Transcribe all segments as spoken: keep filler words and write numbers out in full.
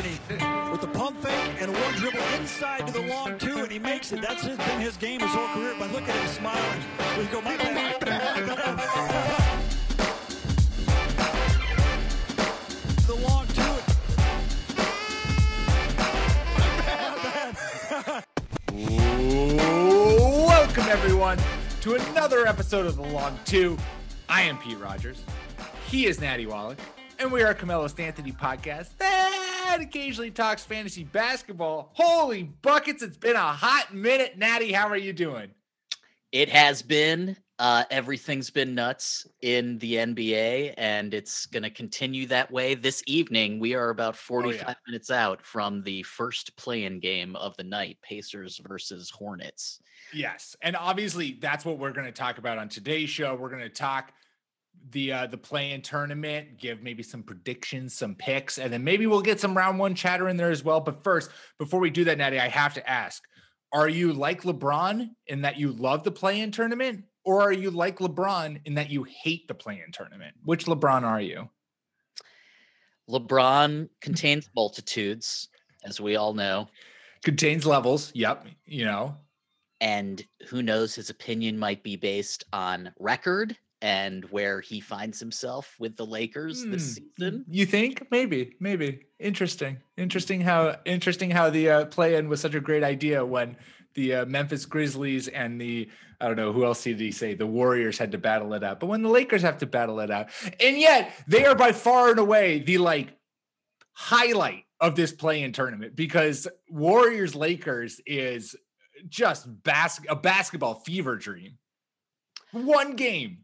he, with the pump fake and one dribble inside to the long two, and he makes it. That's his, been his game his whole career. But look at him smiling. We go, my bad. My bad. The long two. Welcome everyone to another episode of The Long Two. I am Pete Rogers. He is Natty Wallach. And we are a Carmelo Stanthony podcast that occasionally talks fantasy basketball. Holy buckets, it's been a hot minute. Natty, how are you doing? It has been. Uh, everything's been nuts in the N B A, and it's going to continue that way. This evening, we are about forty-five oh, yeah. minutes out from the first play-in game of the night, Pacers versus Hornets. Yes, and obviously that's what we're going to talk about on today's show. We're going to talk the uh, the play-in tournament, give maybe some predictions, some picks, and then maybe we'll get some round one chatter in there as well. But first, before we do that, Natty, I have to ask, are you like LeBron in that you love the play-in tournament, or are you like LeBron in that you hate the play-in tournament? Which LeBron are you? LeBron contains multitudes, as we all know. Contains levels, yep, you know. And who knows, his opinion might be based on record and where he finds himself with the Lakers mm, this season. You think? Maybe, maybe. Interesting. Interesting how interesting how the uh, play-in was such a great idea when the uh, Memphis Grizzlies and the, I don't know, who else did he say? The Warriors had to battle it out. But when the Lakers have to battle it out, and yet they are by far and away the like highlight of this play-in tournament, because Warriors-Lakers is just bas- a basketball fever dream. One game.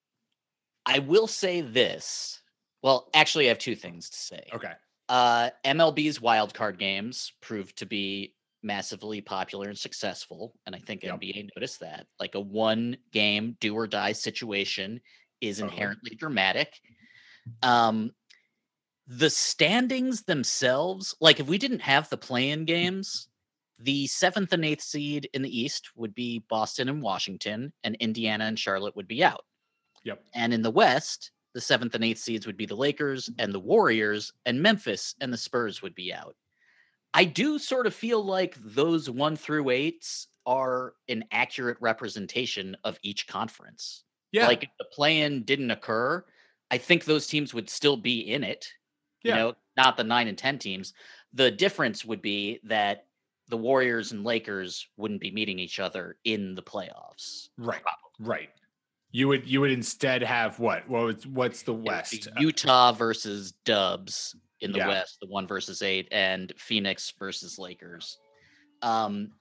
I will say this. Well, actually, I have two things to say. Okay. Uh, M L B's wildcard games proved to be massively popular and successful, and I think yep. N B A noticed that. Like a one-game do-or-die situation is inherently uh-huh. dramatic. Um, the standings themselves, like if we didn't have the play-in games, the seventh and eighth seed in the East would be Boston and Washington, and Indiana and Charlotte would be out. Yep. And in the West, the seventh and eighth seeds would be the Lakers and the Warriors, and Memphis and the Spurs would be out. I do sort of feel like those one through eights are an accurate representation of each conference. Yeah. Like if the play-in didn't occur, I think those teams would still be in it. Yeah. You know, not the nine and ten teams. The difference would be that the Warriors and Lakers wouldn't be meeting each other in the playoffs. Right. Probably. Right. You would you would instead have what? What what's the West? Utah versus Dubs in the yeah. West, the one versus eight, and Phoenix versus Lakers. Um,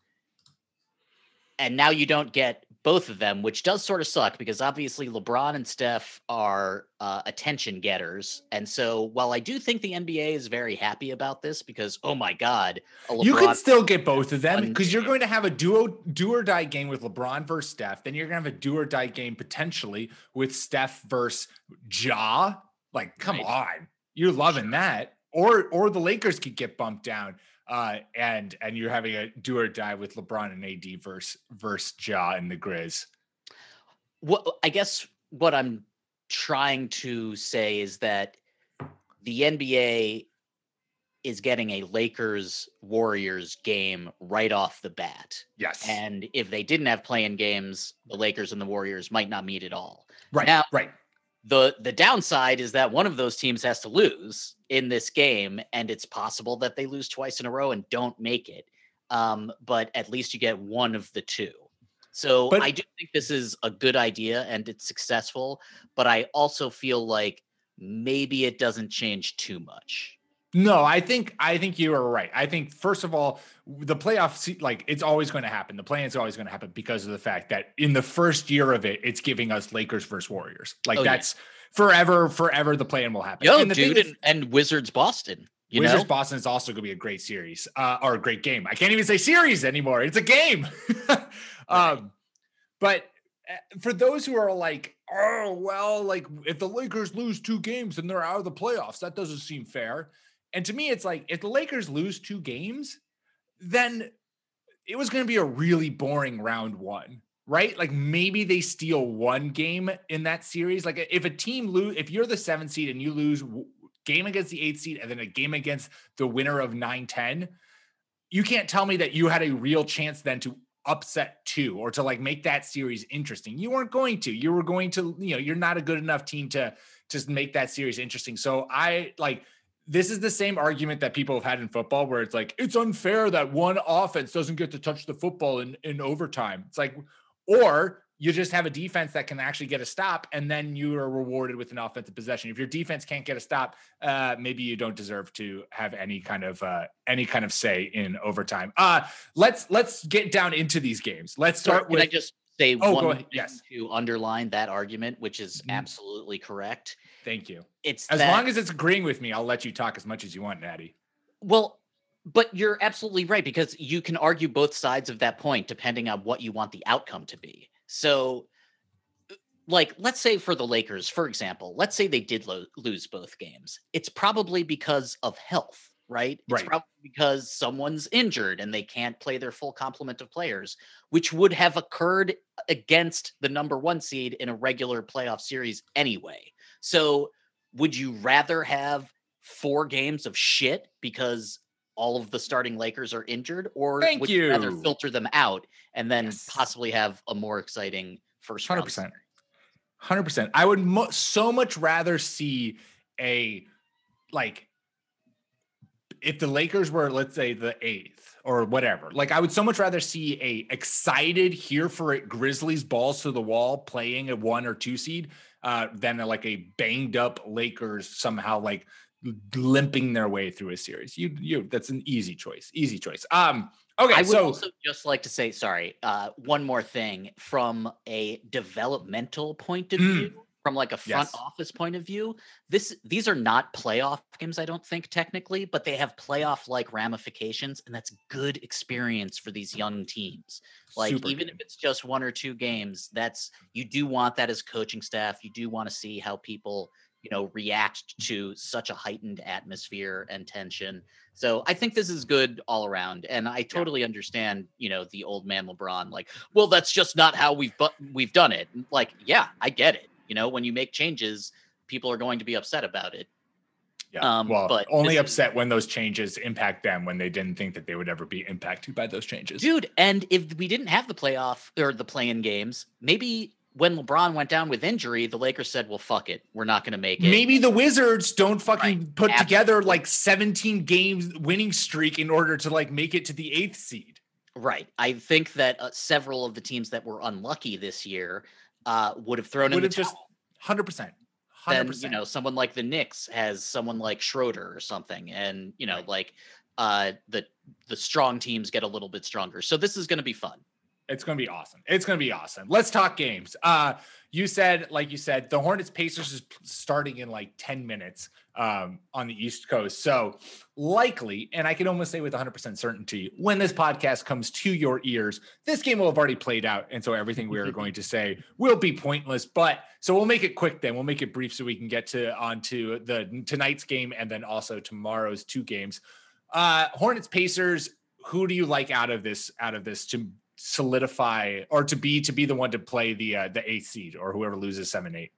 and now you don't get both of them, which does sort of suck because obviously LeBron and Steph are uh, attention getters. And so while I do think the N B A is very happy about this because, oh my God, you can still get both of them because you're going to have a duo do or die game with LeBron versus Steph. Then you're going to have a do or die game potentially with Steph versus Ja. Like, come right. on. You're loving sure. that. Or or the Lakers could get bumped down. Uh, and and you're having a do or die with LeBron and A D versus versus Ja and the Grizz. Well, I guess what I'm trying to say is that the N B A is getting a Lakers Warriors game right off the bat. Yes. And if they didn't have play-in games, the Lakers and the Warriors might not meet at all. Right. Now, right. The the downside is that one of those teams has to lose in this game, and it's possible that they lose twice in a row and don't make it. Um, but at least you get one of the two. So but, I do think this is a good idea and it's successful, but I also feel like maybe it doesn't change too much. No, I think I think you are right. I think first of all, the playoff, like it's always going to happen. The play-in is always going to happen because of the fact that in the first year of it, it's giving us Lakers versus Warriors. Like oh, that's yeah. forever, forever. The play-in will happen. Yo, and the dude, is, and, and Wizards Boston. You Wizards know? Boston is also going to be a great series uh, or a great game. I can't even say series anymore. It's a game. um, right. But for those who are like, oh well, like if the Lakers lose two games, then they're out of the playoffs. That doesn't seem fair. And to me, it's like, if the Lakers lose two games, then it was going to be a really boring round one, right? Like maybe they steal one game in that series. Like if a team lose, if you're the seventh seed and you lose game against the eighth seed and then a game against the winner of nine ten, you can't tell me that you had a real chance then to upset two or to like make that series interesting. You weren't going to. You were going to, you know, you're not a good enough team to just make that series interesting. So I like, this is the same argument that people have had in football where it's like, it's unfair that one offense doesn't get to touch the football in, in overtime. It's like, or you just have a defense that can actually get a stop and then you are rewarded with an offensive possession. If your defense can't get a stop, uh, maybe you don't deserve to have any kind of, uh, any kind of say in overtime. Uh, let's, let's get down into these games. Let's start Can with, I just say oh, one go thing ahead. Yes. to underline that argument, which is Mhm. absolutely correct. Thank you. It's as that, long as it's agreeing with me, I'll let you talk as much as you want, Natty. well, but you're absolutely right, because you can argue both sides of that point depending on what you want the outcome to be. So, like, let's say for the Lakers, for example, let's say they did lo- lose both games. It's probably because of health, right? It's Right. probably because someone's injured and they can't play their full complement of players, which would have occurred against the number one seed in a regular playoff series anyway. So would you rather have four games of shit because all of the starting Lakers are injured, or Thank would you rather you. filter them out and then Yes. possibly have a more exciting first one hundred round? percent. one hundred percent. I would mo- so much rather see a, like, if the Lakers were, let's say, the eighth or whatever, like, I would so much rather see a excited, here for it Grizzlies balls to the wall playing a one or two seed uh, than a, like a banged up Lakers somehow like limping their way through a series. You, you, that's an easy choice. Easy choice. Um, okay. I would so also just like to say, sorry, uh, one more thing from a developmental point of Mm. view, from like a front Yes. office point of view, this these are not playoff games, I don't think technically, but they have playoff like ramifications, and that's good experience for these young teams. Like super even good. if it's just one or two games, that's you do want that as coaching staff. You do want to see how people, you know, react to such a heightened atmosphere and tension. So I think this is good all around, and I totally understand, you know, the old man LeBron, like, well, that's just not how we've bu- we've done it. Like, yeah, I get it. You know, when you make changes, people are going to be upset about it. Yeah. Um, well, but only this is- upset when those changes impact them, when they didn't think that they would ever be impacted by those changes. Dude, and if we didn't have the playoff or the play-in games, maybe when LeBron went down with injury, the Lakers said, well, fuck it. We're not going to make it. Maybe the Wizards don't fucking Right. put together Absolutely. like seventeen games winning streak in order to like make it to the eighth seed. Right. I think that uh, several of the teams that were unlucky this year uh, would have thrown in Would the have just towel. one hundred percent. one hundred Then, percent. you know, someone like the Knicks has someone like Schroeder or something. And, you know, Right. like uh, the, the strong teams get a little bit stronger. So this is going to be fun. It's going to be awesome. It's going to be awesome. Let's talk games. Uh, you said, like you said, the Hornets Pacers is starting in like ten minutes um, on the East Coast. So likely, and I can almost say with one hundred percent certainty, when this podcast comes to your ears, this game will have already played out. And so everything we are going to say will be pointless. But so we'll make it quick then. We'll make it brief so we can get to onto the tonight's game and then also tomorrow's two games. Uh, Hornets Pacers, who do you like out of this, out of this to solidify or to be to be the one to play the uh, the eighth seed or whoever loses seven eight?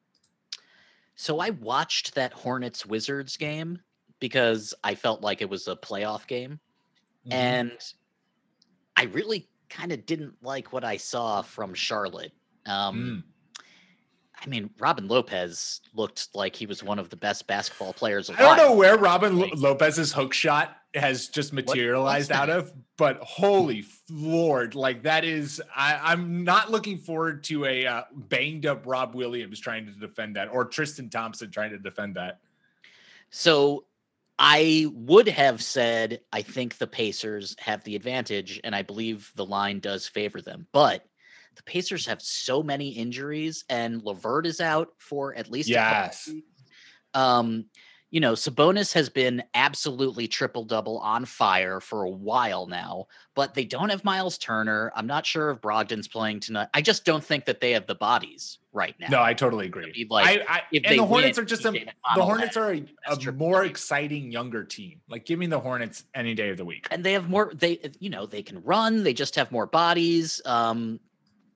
So I watched that Hornets Wizards game because I felt like it was a playoff game. Mhm. And I really kind of didn't like what I saw from Charlotte. Um, I mean, Robin Lopez looked like he was one of the best basketball players I alive. don't know where Robin Lo- Like- Lopez's hook shot has just materialized out that? of, but holy Lord, like that is, I, I'm not looking forward to a uh, banged up Rob Williams trying to defend that or Tristan Thompson trying to defend that. So I would have said I think the Pacers have the advantage, and I believe the line does favor them. But the Pacers have so many injuries, and LeVert is out for at least a couple Yes. weeks. Um, you know, Sabonis has been absolutely triple double on fire for a while now, but they don't have Miles Turner. I'm not sure if Brogdon's playing tonight. I just don't think that they have the bodies right now. No, I totally agree. be like, I, I, if and they the Hornets win, are just a, P J the McConnell Hornets has are a, best a triple more double. exciting younger team. Like, give me the Hornets any day of the week. And they have more, they, you know, they can run, they just have more bodies. Um,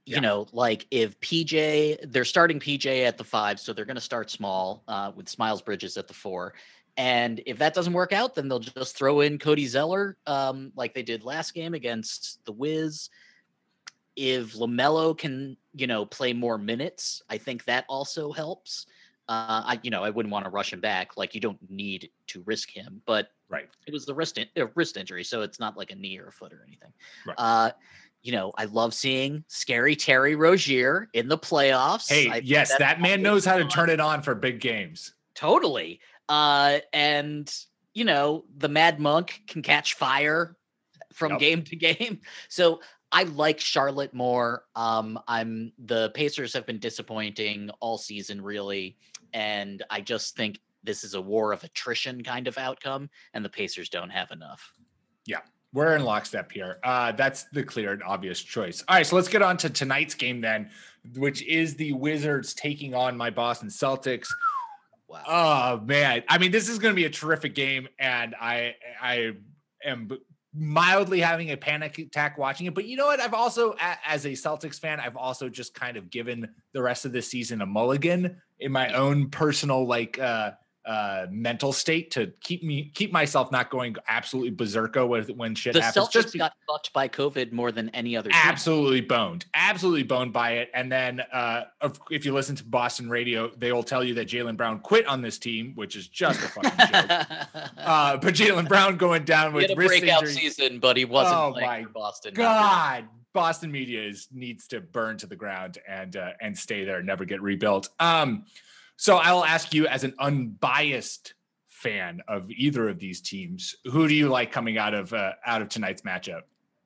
you Yeah. know, like if P J, they're starting P J at the five, so they're going to start small uh, with Smiles Bridges at the four. And if that doesn't work out, then they'll just throw in Cody Zeller um, like they did last game against the Wiz. If LaMelo can, you know, play more minutes, I think that also helps. Uh, I, you know, I wouldn't want to rush him back. Like, you don't need to risk him, but Right. it was the wrist in, uh, wrist injury, so it's not like a knee or a foot or anything. Right. Uh, you know, I love seeing scary Terry Rozier in the playoffs. Hey, I yes, that man knows how to fun. turn it on for big games. Totally. Uh, and you know, the Mad Monk can catch fire from Yep. game to game. So I like Charlotte more. Um, I'm the Pacers have been disappointing all season, really, and I just think this is a war of attrition kind of outcome, and the Pacers don't have enough. Yeah, we're in lockstep here. Uh, that's the clear and obvious choice. All right, so let's get on to tonight's game then, which is the Wizards taking on my Boston Celtics. Wow. Oh man, I mean, this is going to be a terrific game, and I I am mildly having a panic attack watching it. But you know what? I've also, as a Celtics fan, I've also just kind of given the rest of the season a mulligan in my own personal like uh, uh, mental state to keep me keep myself not going absolutely berserko with when shit the happens. Celtics Just be- got fucked by COVID more than any other team. absolutely boned, absolutely boned by it. And then uh, if, if you listen to Boston radio, they will tell you that Jaylen Brown quit on this team, which is just a fucking joke. Uh, but Jaylen Brown going down He with had a wrist breakout injury. season, but he wasn't Oh playing my for Boston. God, Boston media is needs to burn to the ground and uh, and stay there, never get rebuilt. Um, so I'll ask you, as an unbiased fan of either of these teams, who do you like coming out of uh, out of tonight's matchup?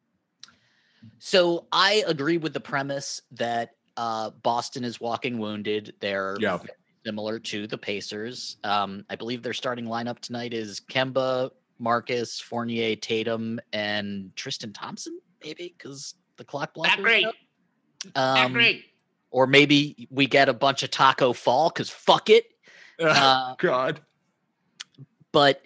So I agree with the premise that uh, Boston is walking wounded. They're Yeah. very similar to the Pacers. Um, I believe their starting lineup tonight is Kemba, Marcus, Fournier, Tatum, and Tristan Thompson, maybe, because the clock blocker. Not great. Um, Not great. Or maybe we get a bunch of Taco Fall, because fuck it. Uh, God. But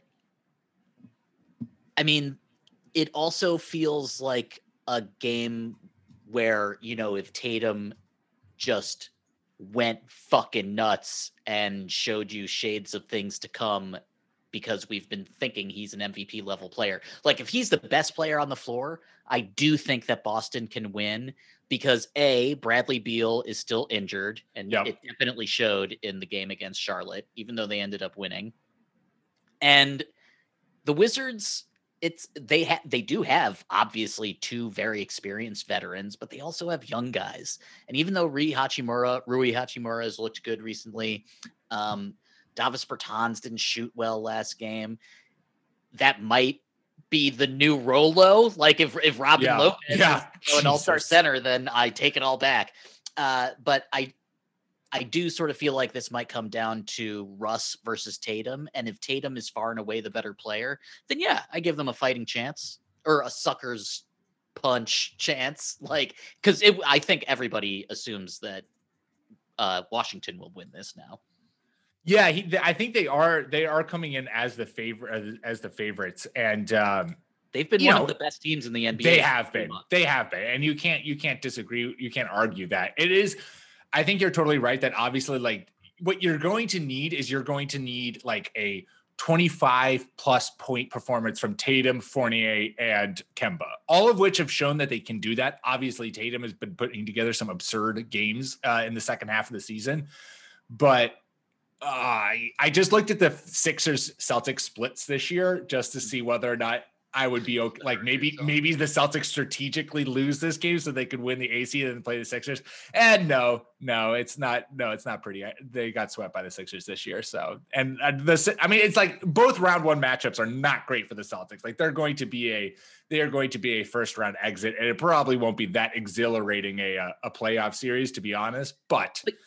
I mean, it also feels like a game where, you know, if Tatum just went fucking nuts and showed you shades of things to come, because we've been thinking he's an M V P level player. Like, if he's the best player on the floor, I do think that Boston can win, because A, Bradley Beal is still injured, and Yep. it definitely showed in the game against Charlotte, even though they ended up winning. And the Wizards, it's they ha- they do have obviously two very experienced veterans, but they also have young guys. And even though Rui Hachimura, Rui Hachimura has looked good recently, um, Davis Bertans didn't shoot well last game. That might be the new Rolo. Like if if Robin Yeah. Lopez Yeah. is an all-star Jesus. center, then I take it all back. Uh, but I I do sort of feel like this might come down to Russ versus Tatum. And if Tatum is far and away the better player, then yeah, I give them a fighting chance or a sucker's punch chance. Like, because I think everybody assumes that uh, Washington will win this now. Yeah, he, I think they are they are coming in as the favorite as the favorites, and um, They've been you one know, of the best teams in the N B A. they have for been. months. They have been, and you can't you can't disagree. You can't argue that it is. I think you're totally right that obviously, like, what you're going to need is you're going to need like a twenty-five plus point performance from Tatum, Fournier, and Kemba, all of which have shown that they can do that. Obviously, Tatum has been putting together some absurd games uh, in the second half of the season, but uh, I, I just looked at the Sixers Celtics splits this year just to see whether or not I would be okay. Like maybe, maybe the Celtics strategically lose this game so they could win the A C and then play the Sixers. And no, no, it's not. No, it's not pretty. They got swept by the Sixers this year. So, and uh, the, I mean, it's like both round one matchups are not great for the Celtics. Like they're going to be a, they are going to be a first round exit, and it probably won't be that exhilarating a a, a playoff series, to be honest. But. But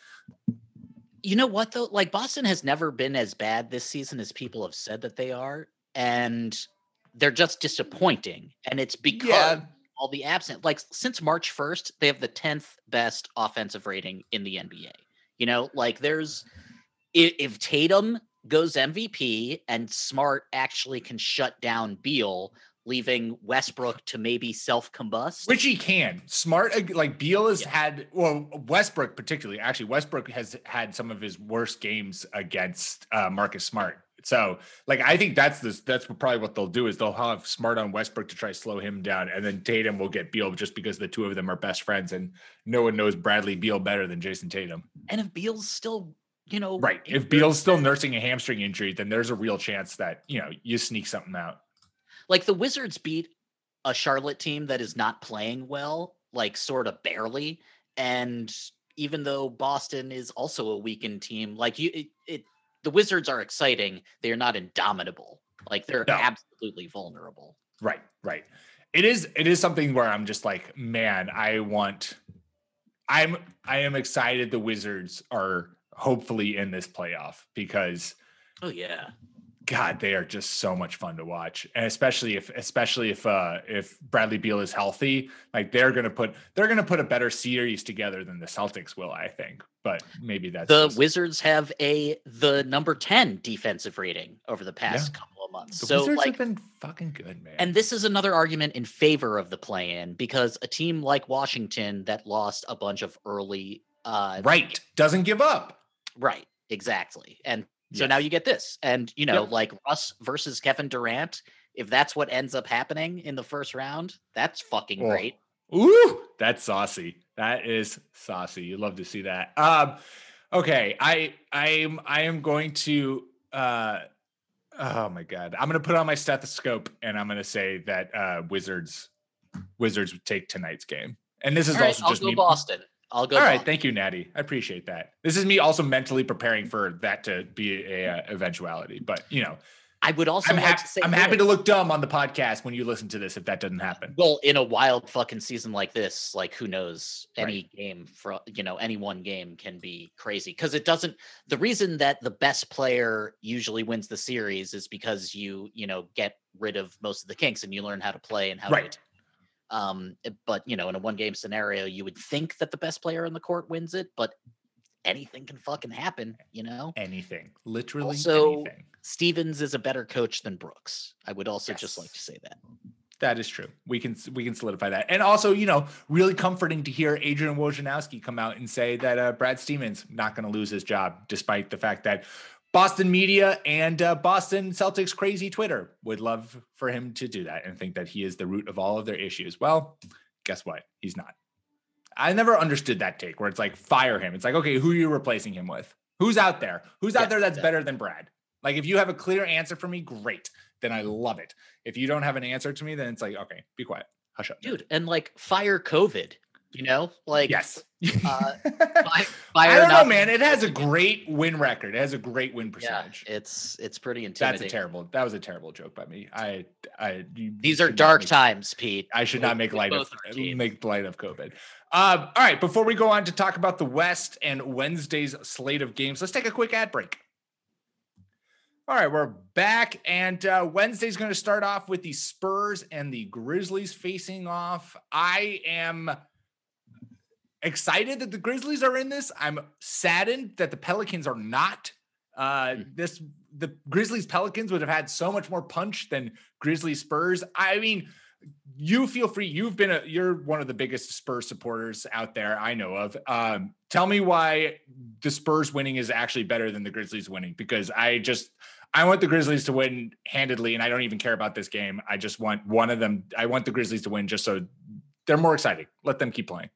you know what though? Like Boston has never been as bad this season as people have said that they are, and they're just disappointing. And it's because Yeah. all the absent, like since March first, they have the tenth best offensive rating in the N B A. You know, like there's if, if Tatum goes M V P and Smart actually can shut down Beal, leaving Westbrook to maybe self-combust. Which he can. Smart, like Beal has Yeah. had, well, Westbrook particularly. Actually, Westbrook has had some of his worst games against uh, Marcus Smart. So, like, I think that's this. That's probably what they'll do is they'll have Smart on Westbrook to try to slow him down, and then Tatum will get Beal just because the two of them are best friends, and no one knows Bradley Beal better than Jason Tatum. And if Beal's still, you know, right, if Beal's still nursing a hamstring injury, then there's a real chance that you know you sneak something out. Like the Wizards beat a Charlotte team that is not playing well, like sort of barely, and even though Boston is also a weakened team, like you, it. it the Wizards are exciting. They are not indomitable. Like they're no. absolutely vulnerable. Right, right. It is. It is something where I'm just like, man, I want. I'm. I am excited. The Wizards are hopefully in this playoff because. Oh yeah. God, they are just so much fun to watch, and especially if, especially if, uh, if Bradley Beal is healthy, like they're gonna put, they're gonna put a better series together than the Celtics will, I think. But maybe that's the just... Wizards have a the number ten defensive rating over the past yeah. couple of months. The so Wizards like, have been fucking good, man. And this is another argument in favor of the play-in because a team like Washington that lost a bunch of early, uh, right, doesn't give up. Right, exactly, and. So yes. now you get this. And, you know, yep. like Russ versus Kevin Durant, if that's what ends up happening in the first round, that's fucking oh. great. Ooh, that's saucy. That is saucy. You love to see that. Um, okay. I, I'm, I am going to, uh, oh my God, I'm going to put on my stethoscope and I'm going to say that, uh, Wizards, Wizards would take tonight's game. And this is All right, also I'll just go me. Boston. I'll go. All Boston. right. Thank you, Natty. I appreciate that. This is me also mentally preparing for that to be a, a eventuality, but you know, I would also I'm, like ha- to say I'm happy to look dumb on the podcast when you listen to this, if that doesn't happen. Well, in a wild fucking season like this, like who knows, any right. game for, you know, any one game can be crazy. Cause it doesn't, the reason that the best player usually wins the series is because you, you know, get rid of most of the kinks and you learn how to play and how right. to Um, but you know, in a one game scenario, you would think that the best player on the court wins it, but anything can fucking happen, you know? Anything, literally also, anything. Stevens is a better coach than Brooks. I would also yes. just like to say that. That is true. We can, we can solidify that. And also, you know, really comforting to hear Adrian Wojnarowski come out and say that uh, Brad Stevens not going to lose his job, despite the fact that Boston media and uh, Boston Celtics crazy Twitter would love for him to do that and think that he is the root of all of their issues. Well, guess what? He's not. I never understood that take where it's like, fire him. It's like, okay, who are you replacing him with? Who's out there? Who's out yeah, there that's yeah. better than Brad? Like, if you have a clear answer for me, great. Then I love it. If you don't have an answer to me, then it's like, okay, be quiet. Hush up. Dude, and like fire COVID. You know, like yes. uh, fire, I don't know, man. It has a great win record. It has a great win percentage. Yeah, it's it's pretty intimidating. That's a terrible. That was a terrible joke by me. I, I. These are dark make, times, Pete. I should not make light of make light of COVID. Um, all right, before we go on to talk about the West and Wednesday's slate of games, let's take a quick ad break. All right, we're back, and uh, Wednesday's going to start off with the Spurs and the Grizzlies facing off. I am excited that the Grizzlies are in this. I'm saddened that the Pelicans are not. Uh, this the Grizzlies Pelicans would have had so much more punch than Grizzlies Spurs. I mean, you feel free. You've been a you're one of the biggest Spurs supporters out there I know of. Um, tell me why the Spurs winning is actually better than the Grizzlies winning, because I just I want the Grizzlies to win handedly, and I don't even care about this game. I just want one of them. I want the Grizzlies to win just so they're more exciting. Let them keep playing.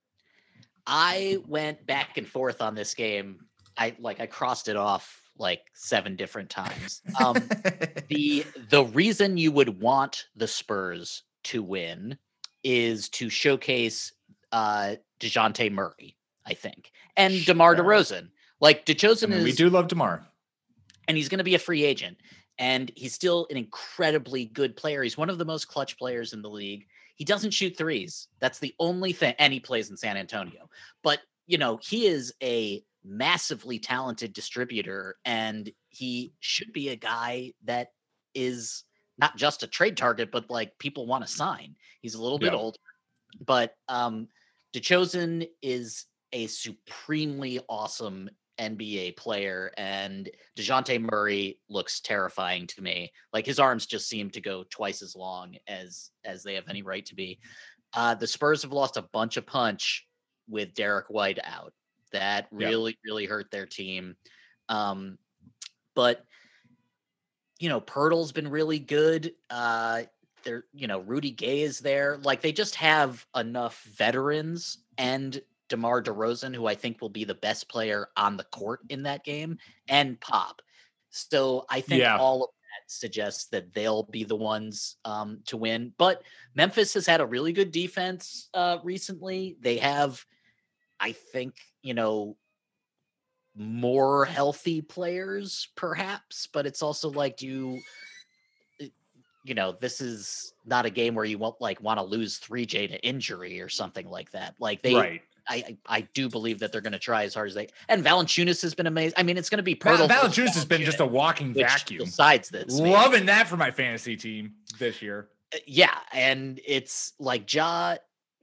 I went back and forth on this game. I like I crossed it off like seven different times. Um, the the reason you would want the Spurs to win is to showcase uh, DeJounte Murray, I think, and sure. DeMar DeRozan. Like DeRozan I mean, is, we do love DeMar, and he's going to be a free agent, and he's still an incredibly good player. He's one of the most clutch players in the league. He doesn't shoot threes. That's the only thing, and he plays in San Antonio. But, you know, he is a massively talented distributor, and he should be a guy that is not just a trade target, but like people want to sign. He's a little bit yeah. older, but um, DeRozan is a supremely awesome N B A player, and DeJounte Murray looks terrifying to me. Like his arms just seem to go twice as long as as they have any right to be. Uh, the Spurs have lost a bunch of punch with Derek White out. That really, yep. really hurt their team. Um, but you know, Pirtle's been really good. Uh, they're, you know, Rudy Gay is there. Like they just have enough veterans and DeMar DeRozan, who I think will be the best player on the court in that game, and Pop. So I think yeah. all of that suggests that they'll be the ones um, to win. But Memphis has had a really good defense uh, recently. They have, I think, you know, more healthy players, perhaps, but it's also like, do you, you know, this is not a game where you won't like want to lose three J to injury or something like that. Like they, right. I, I do believe that they're going to try as hard as they. And Valanciunas has been amazing. I mean, it's going to be Pirtle. Val- Valanciunas has been just a walking vacuum. Besides this, loving maybe. that for my fantasy team this year. Yeah, and it's like Ja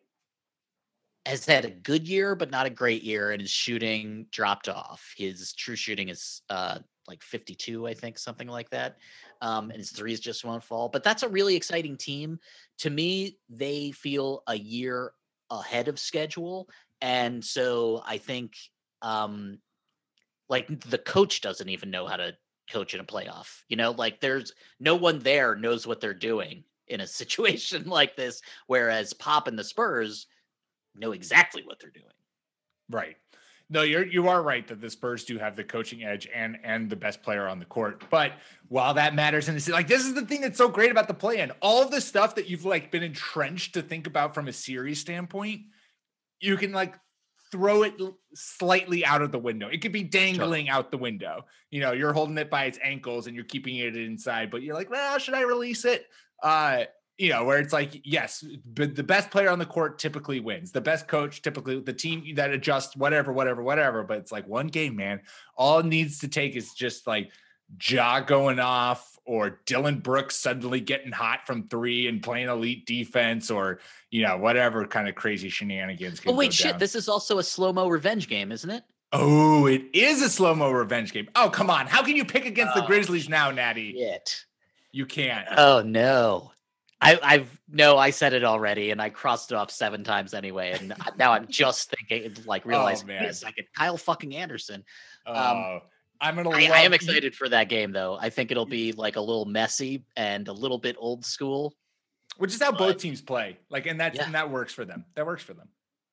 has had a good year, but not a great year, and his shooting dropped off. His true shooting is uh, like fifty-two, I think, something like that. Um, and his threes just won't fall. But that's a really exciting team. To me, they feel a year ahead of schedule. And so I think um, like the coach doesn't even know how to coach in a playoff, you know, like there's no one there knows what they're doing in a situation like this. Whereas Pop and the Spurs know exactly what they're doing. Right. No, you're, you are right that the Spurs do have the coaching edge and, and the best player on the court. But while that matters, and it's like, this is the thing that's so great about the play-in, all of the stuff that you've like been entrenched to think about from a series standpoint, you can like throw it slightly out of the window. It could be dangling sure. out the window. You know, you're holding it by its ankles and you're keeping it inside, but you're like, well, should I release it? Uh, you know, where it's like, yes, but the best player on the court typically wins. The best coach, typically the team that adjusts, whatever, whatever, whatever. But it's like one game, man. All it needs to take is just like Ja going off, or Dylan Brooks suddenly getting hot from three and playing elite defense, or, you know, whatever kind of crazy shenanigans. Oh, wait, shit. Down. This is also a slow-mo revenge game, isn't it? Oh, it is a slow-mo revenge game. Oh, come on. How can you pick against oh, the Grizzlies now, Natty? Shit. You can't. Oh, no. I, I've no, I said it already, and I crossed it off seven times anyway, and now I'm just thinking, like, realizing, oh, wait a second, Kyle fucking Anderson. Um, oh, I'm gonna. I, I am excited for that game, though. I think it'll be like a little messy and a little bit old school, which is how but, both teams play. Like, and that's yeah. and that works for them. That works for them.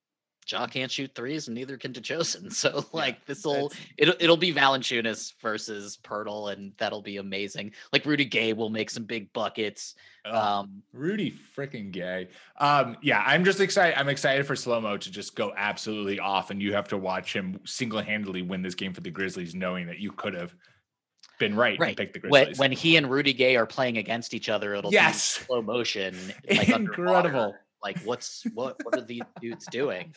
Ja can't shoot threes, and neither can DeJosin. So, like, yeah, this will it'll it'll be Valanciunas versus Pirtle, and that'll be amazing. Like, Rudy Gay will make some big buckets. Um, Rudy freaking Gay. Um, yeah, I'm just excited. I'm excited for Slow-Mo to just go absolutely off, and you have to watch him single-handedly win this game for the Grizzlies, knowing that you could have been right, right. and picked the Grizzlies. When, when he and Rudy Gay are playing against each other, it'll yes. be slow motion. Like incredible. Underwater. Like, what's what? What are these dudes doing?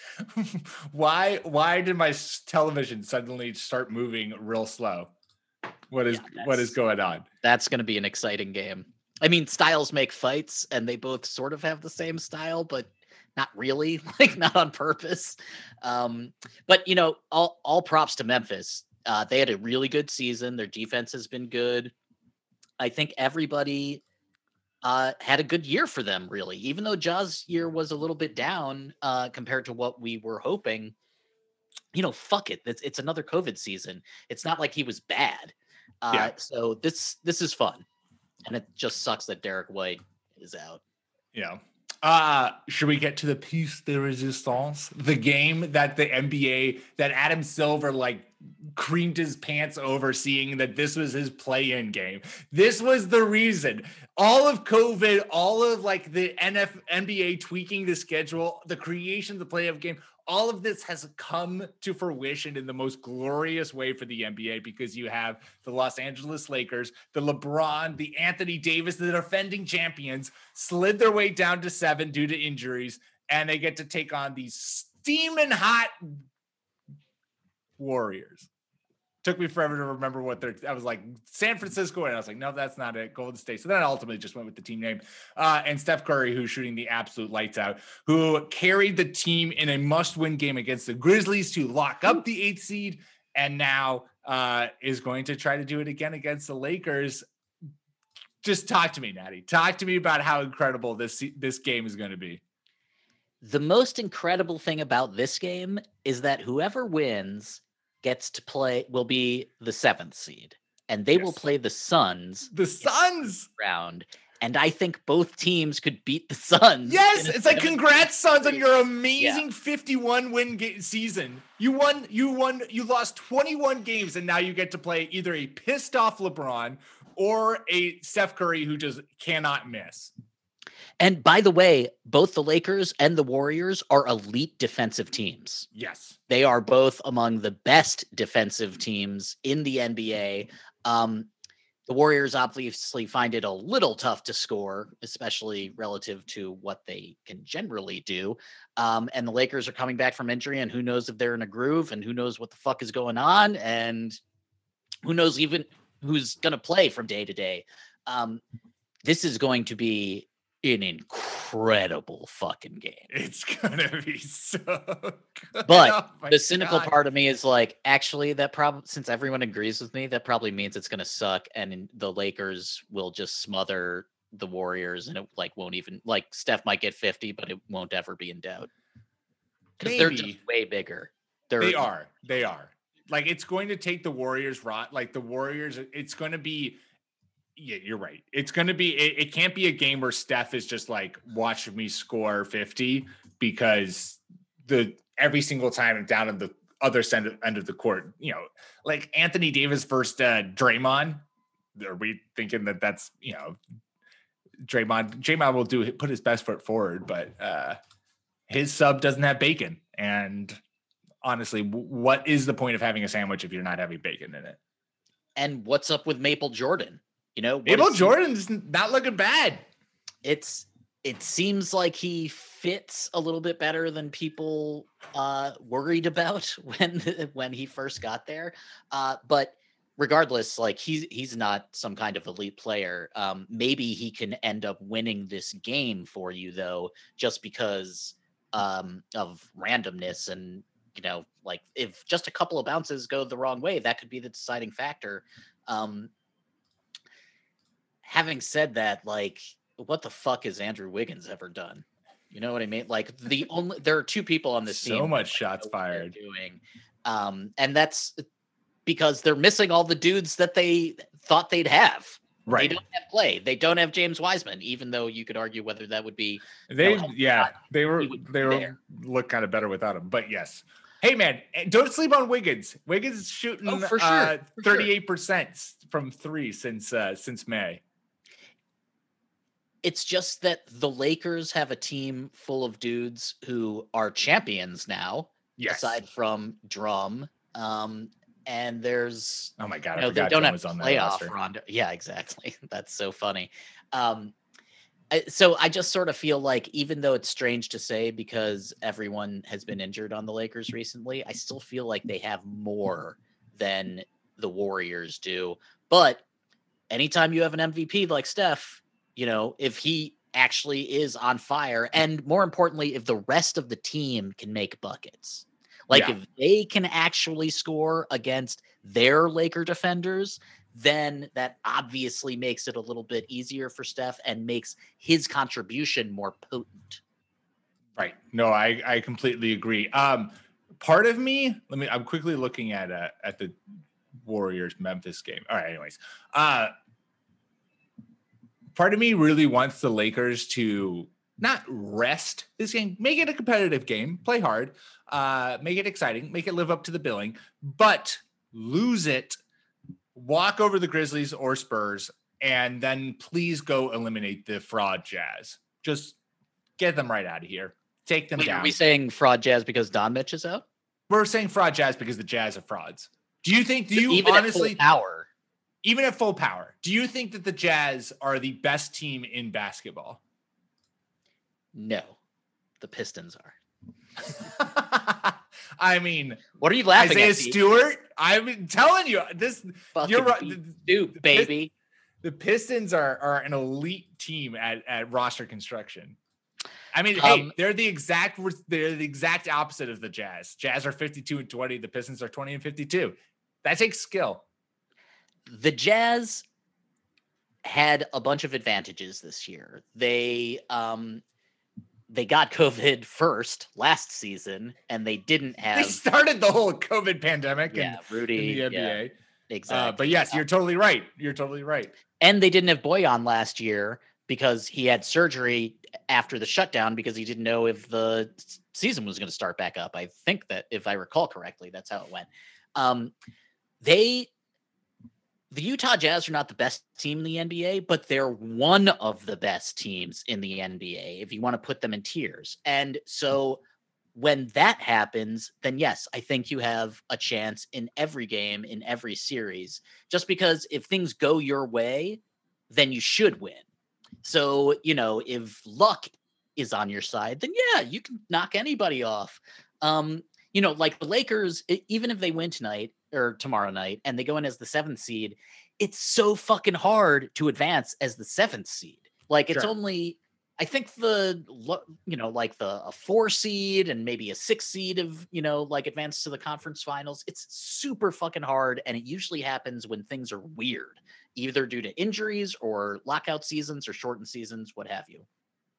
Why? Why did my television suddenly start moving real slow? What is yeah, what is going on? That's going to be an exciting game. I mean, styles make fights, and they both sort of have the same style, but not really. Like, not on purpose. Um, but you know, all all props to Memphis. Uh, they had a really good season. Their defense has been good. I think everybody. Uh, had a good year for them, really, even though Ja's year was a little bit down uh, compared to what we were hoping. You know, fuck it. It's, it's another COVID season. It's not like he was bad. Uh, yeah. So this this is fun. And it just sucks that Derek White is out. Yeah. Uh, should we get to the piece de resistance? The game that the N B A, that Adam Silver, like, creamed his pants over seeing that this was his play-in game. This was the reason. All of COVID, all of, like, the N F, N B A tweaking the schedule, the creation of the playoff game, all of this has come to fruition in the most glorious way for the N B A, because you have the Los Angeles Lakers, the LeBron, the Anthony Davis, the defending champions, slid their way down to seven due to injuries, and they get to take on these steaming hot Warriors. Took me forever to remember what they're, I was like, San Francisco, and I was like, no, that's not it. Golden State. So then I ultimately just went with the team name. Uh, and Steph Curry, who's shooting the absolute lights out, who carried the team in a must-win game against the Grizzlies to lock up the eighth seed and now uh, is going to try to do it again against the Lakers. Just talk to me, Natty. Talk to me about how incredible this this game is going to be. The most incredible thing about this game is that whoever wins gets to play will be the seventh seed, and they yes. will play the Suns. The Suns round, and I think both teams could beat the Suns. Yes, it's like congrats, Suns, on your amazing yeah. fifty-one win ga- season. You won. You won. You lost twenty-one games, and now you get to play either a pissed off LeBron or a Steph Curry who just cannot miss. And by the way, both the Lakers and the Warriors are elite defensive teams. Yes. They are both among the best defensive teams in the N B A. Um, the Warriors obviously find it a little tough to score, especially relative to what they can generally do. Um, and the Lakers are coming back from injury, and who knows if they're in a groove, and who knows what the fuck is going on, and who knows even who's going to play from day to day. Um, this is going to be an incredible fucking game. It's gonna be so good. But oh the cynical God. part of me is like, actually, that probably, since everyone agrees with me, that probably means it's gonna suck, and the Lakers will just smother the Warriors, and it like won't even like Steph might get fifty, but it won't ever be in doubt because they're just way bigger. They're, they are. They are. Like, it's going to take the Warriors rot. Like the Warriors, it's going to be. Yeah, you're right. It's going to be, it, it can't be a game where Steph is just like, watch me score fifty, because the every single time down at the other end, end of the court, you know, like Anthony Davis versus uh, Draymond. Are we thinking that that's, you know, Draymond, Draymond will do, put his best foot forward, but uh, his sub doesn't have bacon. And honestly, what is the point of having a sandwich if you're not having bacon in it? And what's up with Maple Jordan? You know, Maple Jordan's not looking bad. It's it seems like he fits a little bit better than people uh, worried about when when he first got there. Uh, but regardless, like he's he's not some kind of elite player. Um, maybe he can end up winning this game for you, though, just because um, of randomness. And you know, like if just a couple of bounces go the wrong way, that could be the deciding factor. Um, Having said that, like, what the fuck has Andrew Wiggins ever done? You know what I mean? Like, the only there are two people on this so team. So much shots fired. Doing, um, and that's because they're missing all the dudes that they thought they'd have. Right. They don't have play. They don't have James Wiseman, even though you could argue whether that would be. They, you know, yeah, they were they were there. Look kind of better without him. But yes. Hey man, don't sleep on Wiggins. Wiggins is shooting oh, for sure. uh, thirty-eight percent from three since uh, since May. It's just that the Lakers have a team full of dudes who are champions now, yes. aside from Drum. Um, and there's oh my god, you know, I forgot they don't Drum have was on that playoff roster. Rondo. Yeah, exactly. That's so funny. Um, I, so I just sort of feel like, even though it's strange to say because everyone has been injured on the Lakers recently, I still feel like they have more than the Warriors do. But anytime you have an M V P like Steph, you know, if he actually is on fire, and more importantly, if the rest of the team can make buckets, like yeah. if they can actually score against their Laker defenders, then that obviously makes it a little bit easier for Steph and makes his contribution more potent. Right. No, I, I completely agree. Um, part of me, let me, I'm quickly looking at, uh, at the Warriors Memphis game. All right. Anyways, uh, part of me really wants the Lakers to not rest this game, make it a competitive game, play hard, uh, make it exciting, make it live up to the billing, but lose it, walk over the Grizzlies or Spurs, and then please go eliminate the fraud Jazz. Just get them right out of here. Take them Wait, down. Are we saying fraud Jazz because Don Mitch is out? We're saying fraud Jazz because the Jazz are frauds. Do you think, do you Even honestly... at full power. Even at full power, do you think that the Jazz are the best team in basketball? No, the Pistons are. I mean, what are you laughing Isaiah at? Isaiah Stewart? I'm telling you, this. Fucking you're right, dude, baby. The Pistons are are an elite team at, at roster construction. I mean, Um, hey, they're the exact they're the exact opposite of the Jazz. Jazz are fifty-two and twenty. The Pistons are twenty and fifty-two. That takes skill. The Jazz had a bunch of advantages this year. They um they got COVID first last season, and they didn't have. They started the whole COVID pandemic. Yeah, in, Rudy. in the N B A. Yeah, exactly. Uh, but yes, you're totally right. You're totally right. And they didn't have Boyan last year because he had surgery after the shutdown because he didn't know if the season was going to start back up. I think that, if I recall correctly, that's how it went. Um, they, the Utah Jazz are not the best team in the N B A, but they're one of the best teams in the N B A, if you want to put them in tiers. And so when that happens, then yes, I think you have a chance in every game, in every series, just because if things go your way, then you should win. So, you know, if luck is on your side, then yeah, you can knock anybody off. Um, you know, like the Lakers, even if they win tonight or tomorrow night and they go in as the seventh seed, it's so fucking hard to advance as the seventh seed. Like it's Sure. only, I think the, you know, like the a four seed and maybe a six seed of, you know, like advance to the conference finals. It's super fucking hard. And it usually happens when things are weird, either due to injuries or lockout seasons or shortened seasons, what have you.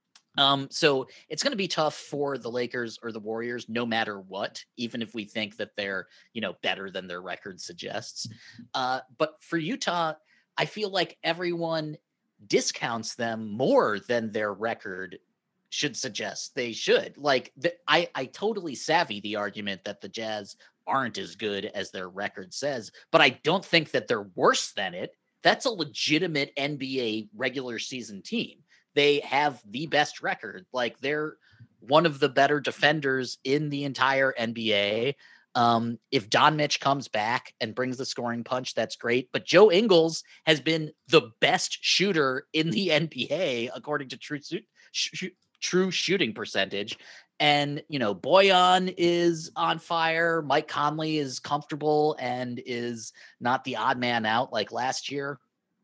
Um, so it's going to be tough for the Lakers or the Warriors, no matter what, even if we think that they're, you know, better than their record suggests. Uh, but for Utah, I feel like everyone discounts them more than their record should suggest they should. Like the, I, I totally savvy the argument that the Jazz aren't as good as their record says, but I don't think that they're worse than it. That's a legitimate N B A regular season team. They have the best record. Like they're one of the better defenders in the entire N B A. Um, if Don Mitch comes back and brings the scoring punch, that's great. But Joe Ingles has been the best shooter in the N B A, according to true, sh- true shooting percentage. And, you know, Boyan is on fire. Mike Conley is comfortable and is not the odd man out like last year.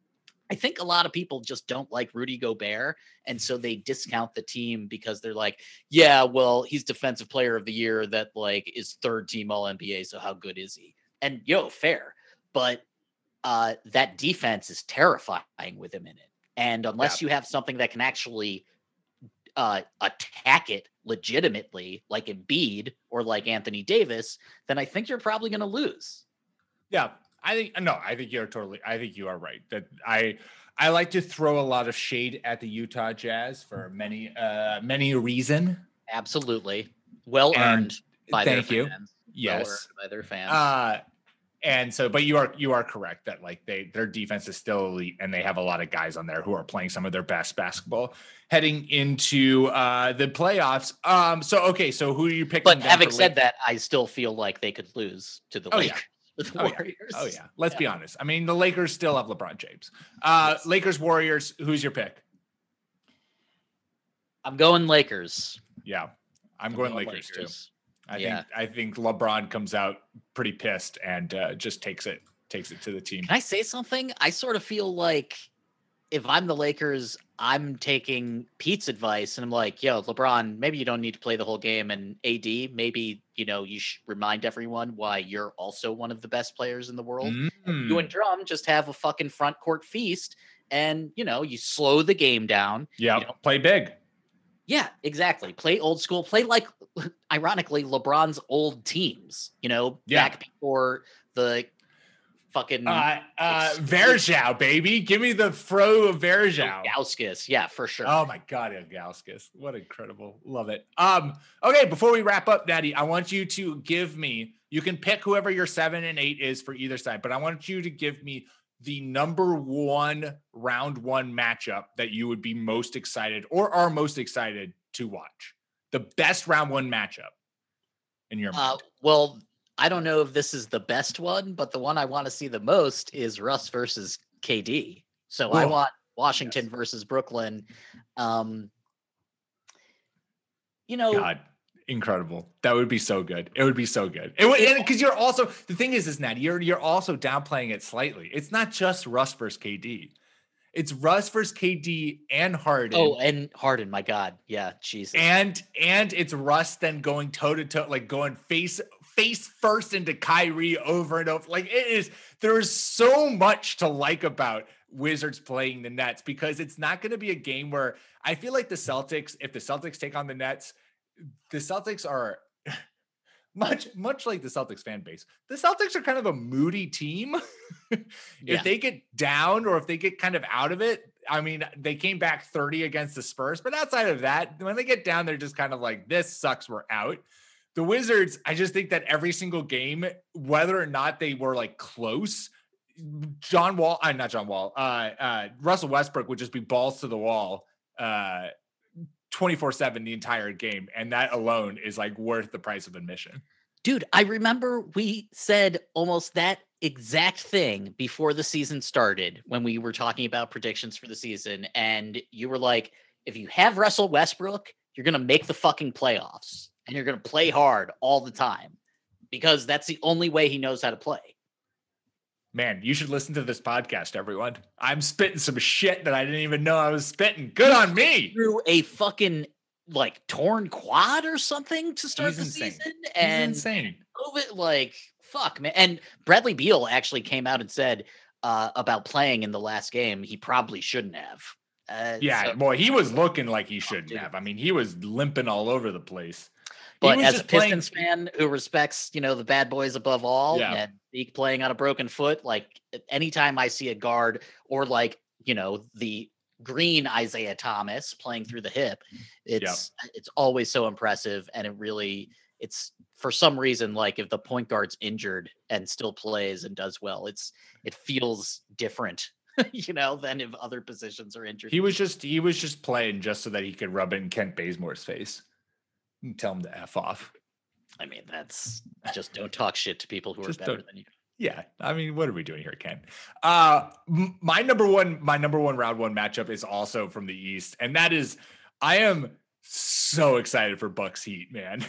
I think a lot of people just don't like Rudy Gobert, and so they discount the team because they're like, yeah, well, he's defensive player of the year that like is third team all N B A, so how good is he? And yo, fair. But uh, that defense is terrifying with him in it. And unless yeah. you have something that can actually uh, attack it legitimately, like Embiid or like Anthony Davis, then I think you're probably going to lose. Yeah. I think no, I think you're totally I think you are right. That I I like to throw a lot of shade at the Utah Jazz for many uh many reason. Absolutely. Well earned by thank their you. fans. Yes. Well earned by their fans. Uh and so but you are you are correct that like they their defense is still elite and they have a lot of guys on there who are playing some of their best basketball heading into uh the playoffs. Um so okay, so who are you picking? But having said that, I still feel like they could lose to the oh, Lakers. Yeah. The oh, Warriors. Yeah. Oh yeah. Let's yeah. be honest. I mean, the Lakers still have LeBron James. Uh, yes. Lakers, Warriors. Who's your pick? I'm going Lakers. Yeah, I'm, I'm going, going Lakers, Lakers too. I yeah. think I think LeBron comes out pretty pissed and uh, just takes it takes it to the team. Can I say something? I sort of feel like if I'm the Lakers, I'm taking Pete's advice and I'm like, yo, LeBron, maybe you don't need to play the whole game. And A D, maybe, you know, you should remind everyone why you're also one of the best players in the world. Mm. You and Drum just have a fucking front court feast and, you know, you slow the game down. Yeah. You know, play big. Yeah, exactly. Play old school. Play like, ironically, LeBron's old teams, you know, yeah. back before the fucking uh, uh Verjao, baby. Give me the fro of Verjao. Gauskas, yeah, for sure. Oh my god, Gauskas. What incredible. Love it. Um, okay, before we wrap up, Natty, I want you to give me, you can pick whoever your seven and eight is for either side, but I want you to give me the number one round one matchup that you would be most excited or are most excited to watch. The best round one matchup in your mind. Uh, well, I don't know if this is the best one, but the one I want to see the most is Russ versus K D. So Whoa. I want Washington yes. versus Brooklyn. Um, you know, God, incredible. That would be so good. It would be so good. It would, because you're also, the thing is, is Nat, you're, you're also downplaying it slightly. It's not just Russ versus K D. It's Russ versus K D and Harden. Oh, and Harden, my God. Yeah, Jesus. And and it's Russ then going toe to toe, like going face face first into Kyrie over and over. Like it is, there is so much to like about Wizards playing the Nets, because it's not going to be a game where I feel like the Celtics, if the Celtics take on the Nets, the Celtics are much, much like the Celtics fan base. The Celtics are kind of a moody team. If Yeah. they get down or if they get kind of out of it, I mean, they came back thirty against the Spurs, but outside of that, when they get down, they're just kind of like, this sucks, we're out. The Wizards, I just think that every single game, whether or not they were like close, John Wall, uh, not John Wall, uh, uh, Russell Westbrook would just be balls to the wall uh, twenty-four seven the entire game. And that alone is like worth the price of admission. Dude, I remember we said almost that exact thing before the season started when we were talking about predictions for the season. And you were like, if you have Russell Westbrook, you're going to make the fucking playoffs and you're going to play hard all the time because that's the only way he knows how to play. Man, you should listen to this podcast, everyone. I'm spitting some shit that I didn't even know I was spitting. Good on me. Through a fucking like torn quad or something to start He's the insane. season. He's And insane. COVID, like, fuck, man. And Bradley Beal actually came out and said uh, about playing in the last game, he probably shouldn't have. Uh, Yeah, so- boy, he was looking like he shouldn't dude. have. I mean, he was limping all over the place. He But was as a just playing- Pistons fan who respects, you know, the bad boys above all, Yeah. and Zeke playing on a broken foot, like anytime I see a guard or like, you know, the green Isaiah Thomas playing through the hip, it's it's always so impressive. And it really, it's for some reason, like if the point guard's injured and still plays and does well, it's it feels different, you know, than if other positions are injured. He was just he was just playing just so that he could rub it in Kent Bazemore's face and tell him to F off. I mean, that's just don't talk shit to people who Just are better don't- than you. Yeah, I mean, what are we doing here, Ken? Uh, m- my number one, my number one round one matchup is also from the East, and that is, I am so excited for Bucks Heat, man.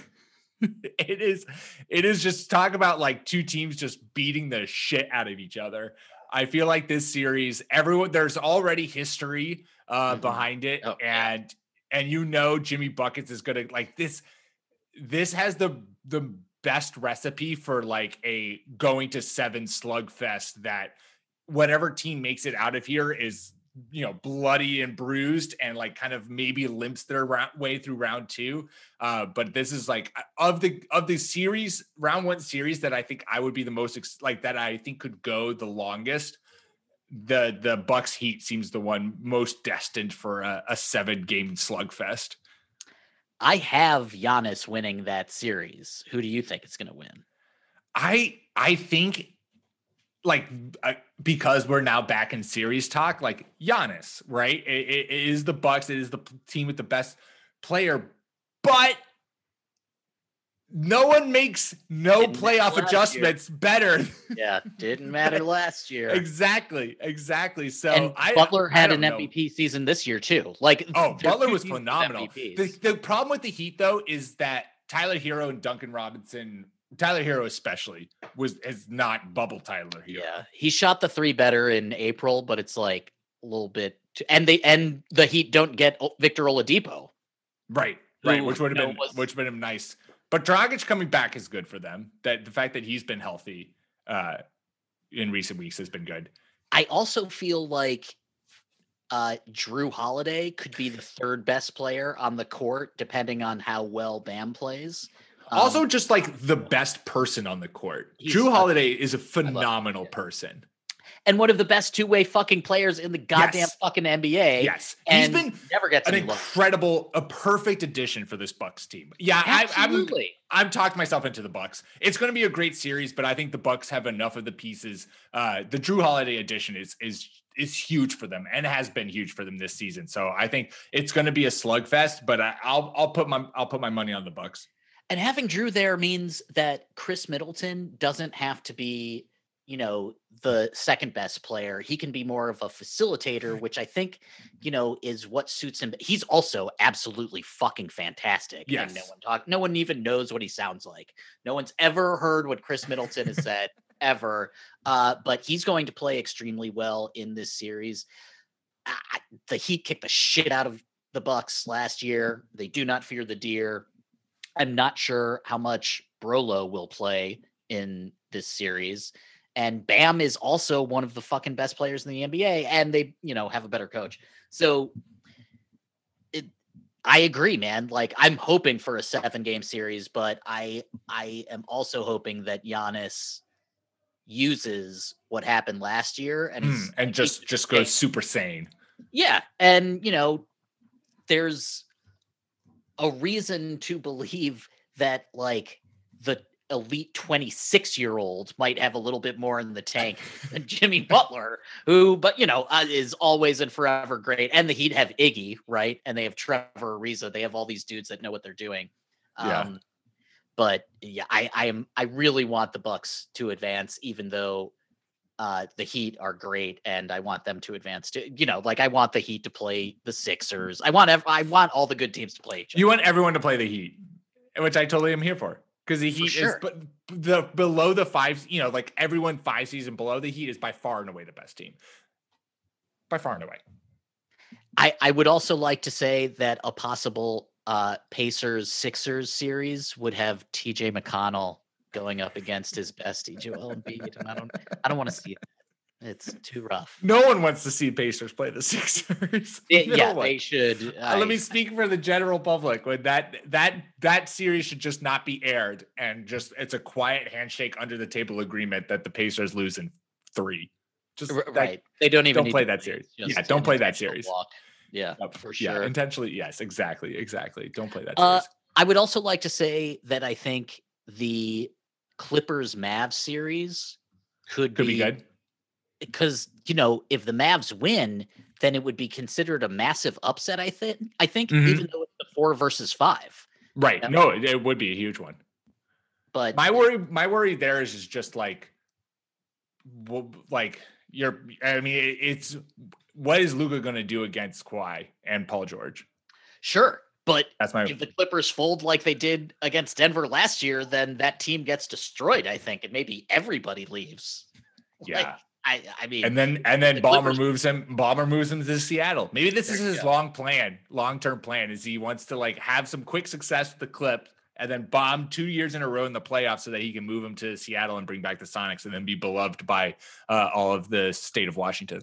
it is, it is just talk about like two teams just beating the shit out of each other. I feel like this series, everyone, there's already history uh, Mhm. behind it, Oh, yeah. and and you know Jimmy Buckets is gonna like this. This has the the best recipe for like a going to seven slugfest that whatever team makes it out of here is, you know, bloody and bruised and like kind of maybe limps their ra- way through round two. Uh, but this is like of the of the series, round one series that I think I would be the most ex- like that I think could go the longest. The the Bucks Heat seems the one most destined for a, a seven game slugfest. I have Giannis winning that series. Who do you think is going to win? I I think like uh, because we're now back in series talk, like Giannis, right? It, it, it is the Bucks. It is the p- team with the best player, but no one makes no Didn't matter playoff last year. adjustments better. Yeah, didn't matter last year. exactly, exactly. So And I, Butler I had don't an know. M V P season this year too. Like, Oh, they're Butler two was teams with phenomenal. M V Ps. The, the problem with the Heat, though, is that Tyler Hero and Duncan Robinson, Tyler Hero especially, was is not bubble Tyler Hero. Yeah, he shot the three better in April, but it's like a little bit. Too, and they and the Heat don't get O- Victor Oladipo. Right, right, Who, which would you have know, been was- which would have been nice. But Dragic coming back is good for them. That the fact that he's been healthy uh, in recent weeks has been good. I also feel like uh, Drew Holiday could be the third best player on the court, depending on how well Bam plays. Um, Also, just like the best person on the court. He's Drew such- Holiday is a him, phenomenal yeah. person. and one of the best two-way fucking players in the goddamn Yes. fucking N B A. Yes, he's and been never gets an any love. incredible, a perfect addition for this Bucks team. Yeah, I, I'm Absolutely. I've talked myself into the Bucks. It's going to be a great series, but I think the Bucks have enough of the pieces. Uh, the Drew Holiday addition is is is huge for them and has been huge for them this season. So I think it's going to be a slugfest. But I, I'll I'll put my I'll put my money on the Bucks. And having Drew there means that Chris Middleton doesn't have to be, you know, the second best player. He can be more of a facilitator, which I think, you know, is what suits him. He's also absolutely fucking fantastic. Yes. And no one talk, no one even knows what he sounds like. No one's ever heard what Chris Middleton has said ever. Uh, but he's going to play extremely well in this series. I, the Heat kicked the shit out of the Bucks last year. They do not fear the deer. I'm not sure how much Brolo will play in this series. And Bam is also one of the fucking best players in the N B A, and they, you know, have a better coach. So it, I agree, man. Like, I'm hoping for a seven game series, but I, I am also hoping that Giannis uses what happened last year and mm, and just just goes super sane. Yeah, and you know, there's a reason to believe that like the elite twenty-six year old might have a little bit more in the tank than Jimmy Butler, who, but you know, uh, is always and forever great. And the Heat have Iggy, right? And they have Trevor Ariza. They have all these dudes that know what they're doing. Yeah. Um, but yeah, I, I am, I really want the Bucks to advance, even though uh, the Heat are great, and I want them to advance to, you know, like I want the Heat to play the Sixers. I want, ev- I want all the good teams to play each other. You want everyone to play the Heat, which I totally am here for. Because the Heat sure. is but the below the five, you know, like everyone five season below the Heat is by far and away the best team. By far and away. I, I would also like to say that a possible uh, Pacers Sixers series would have T J McConnell going up against his bestie Joel Embiid, and I don't I don't want to see it. It's too rough. No one wants to see Pacers play the Sixers. It, no yeah, one. they should. Uh, I, let me speak for the general public. When that that that series should just not be aired, and just it's a quiet handshake under the table agreement that the Pacers lose in three. Just r- that, right. They don't even don't play that play series. it. Yeah, don't an play that intentional series. Walk. Yeah, Yep. for sure. Yeah, intentionally. Yes, exactly, exactly. Don't play that Uh, series. I would also like to say that I think the Clippers Mavs series could, Could be, be good. Because, you know, if the Mavs win, then it would be considered a massive upset, I think. I think, Mhm. even though it's the four versus five. Right. Yep. No, it, it would be a huge one. But My worry, my worry there is, is just like, well, like you're. I mean, it, it's what is Luka going to do against Kawhi and Paul George? sure. But That's my. if the Clippers fold like they did against Denver last year, then that team gets destroyed, I think, and maybe everybody leaves. Yeah. Like, I, I mean, And then and then the Ballmer Clippers- moves him. Ballmer moves him to Seattle. Maybe this There is you his go. long plan, long term plan. Is he wants to like have some quick success with the Clips and then bomb two years in a row in the playoffs so that he can move him to Seattle and bring back the Sonics and then be beloved by uh, all of the state of Washington.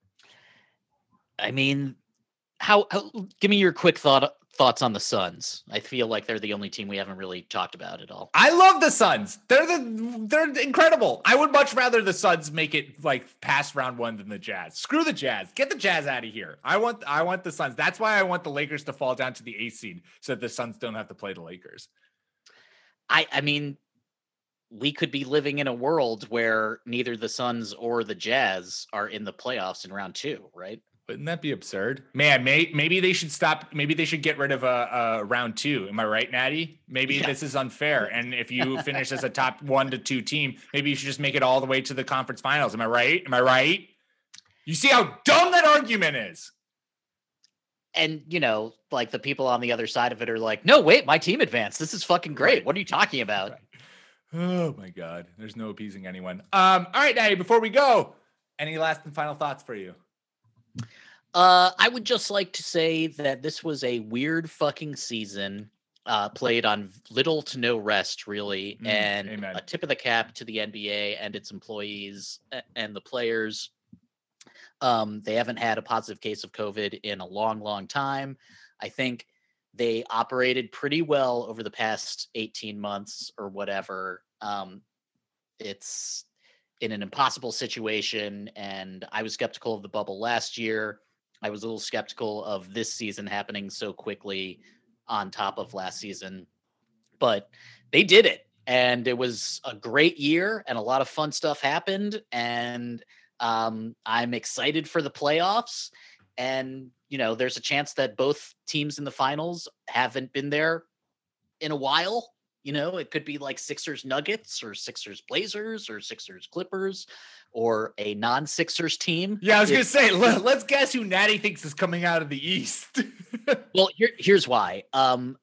I mean, how, how? Give me your quick thought thoughts on the Suns. I feel like they're the only team we haven't really talked about at all. I love the Suns. They're the they're incredible. I would much rather the Suns make it like past round one than the Jazz. Screw the Jazz. Get the Jazz out of here. I want I want the Suns. That's why I want the Lakers to fall down to the eighth seed so that the Suns don't have to play the Lakers. I, I mean, we could be living in a world where neither the Suns or the Jazz are in the playoffs in round two, right? Wouldn't that be absurd? Man, may, maybe they should stop. Maybe they should get rid of a, a round two. Am I right, Natty? Maybe Yeah. this is unfair. And if you finish as a top one to two team, maybe you should just make it all the way to the conference finals. Am I right? Am I right? You see how dumb that argument is. And, you know, like the people on the other side of it are like, no, wait, my team advanced. This is fucking great. Right. What are you talking about? Right. Oh my God. There's no appeasing anyone. Um, all right, Natty, before we go, any last and final thoughts for you? Uh, I would just like to say that this was a weird fucking season, uh, played on little to no rest, really, Mm, and amen. a tip of the cap to the N B A and its employees a- and the players. Um, they haven't had a positive case of COVID in a long, long time. I think they operated pretty well over the past eighteen months or whatever. Um, it's in an impossible situation, and I was skeptical of the bubble last year. I was a little skeptical of this season happening so quickly on top of last season, but they did it. And it was a great year and a lot of fun stuff happened. And um, I'm excited for the playoffs. And, you know, there's a chance that both teams in the finals haven't been there in a while. You know, it could be like Sixers Nuggets or Sixers Blazers or Sixers Clippers or a non-Sixers team. Yeah, I was If- going to say, let, let's guess who Natty thinks is coming out of the East. Well, here, here's why. Um,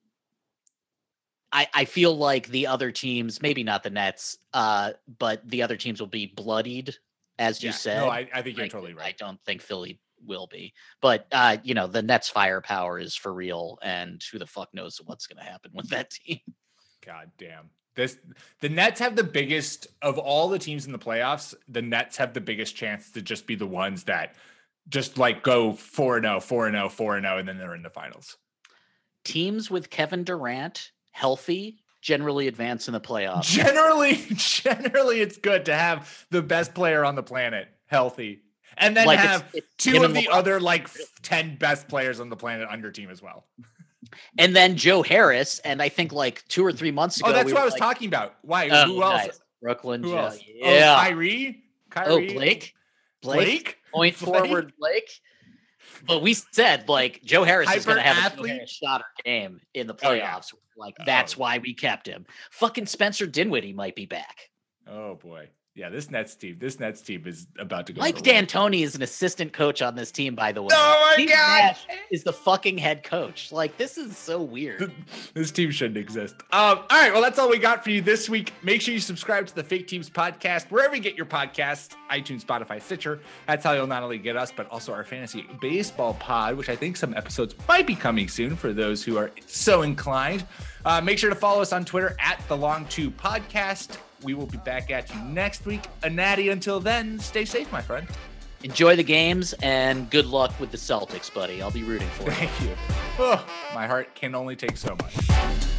I, I feel like the other teams, maybe not the Nets, uh, but the other teams will be bloodied, as you Yeah, said. no, I, I think you're Like, totally I right. don't think Philly will be. But uh, you know, the Nets firepower is for real, and who the fuck knows what's going to happen with that team. God damn. This the Nets have the biggest of all the teams in the playoffs. The Nets have the biggest chance to just be the ones that just like go four and oh, four and oh, four and oh, and then they're in the finals. Teams with Kevin Durant healthy generally advance in the playoffs. Generally, generally, it's good to have the best player on the planet healthy, and then Like, have it's- it's two him of and the LeBron. other like ten best players on the planet on your team as well. And then Joe Harris, and I think like two or three months ago. Oh, that's we what were I was like, talking about. Why? oh, Who else? nice. Brooklyn. Who Joe. else? Yeah. Oh, Kyrie. Oh, Kyrie. Blake. Blake. Blake. Point Blake? forward, Blake. But we said like Joe Harris is going to have a Joe Hyper-athlete? Harris shotter game in the Oh, yeah. playoffs. Like that's Oh. why we kept him. Fucking Spencer Dinwiddie might be back. Oh boy. Yeah, this Nets team. This Nets team is about to go. Mike for a walk. D'Antoni is an assistant coach on this team, by the way. Oh my Steve God. Nash is the fucking head coach. Like this is so weird. This team shouldn't exist. Um, all right, well, that's all we got for you this week. Make sure you subscribe to the Fake Teams podcast wherever you get your podcasts, iTunes, Spotify, Stitcher. That's how you'll not only get us, but also our fantasy baseball pod, which I think some episodes might be coming soon for those who are so inclined. Uh, make sure to follow us on Twitter at the Long Two Podcast. We will be back at you next week. Anadi, until then, stay safe, my friend. Enjoy the games and good luck with the Celtics, buddy. I'll be rooting for you. Thank you. Oh, my heart can only take so much.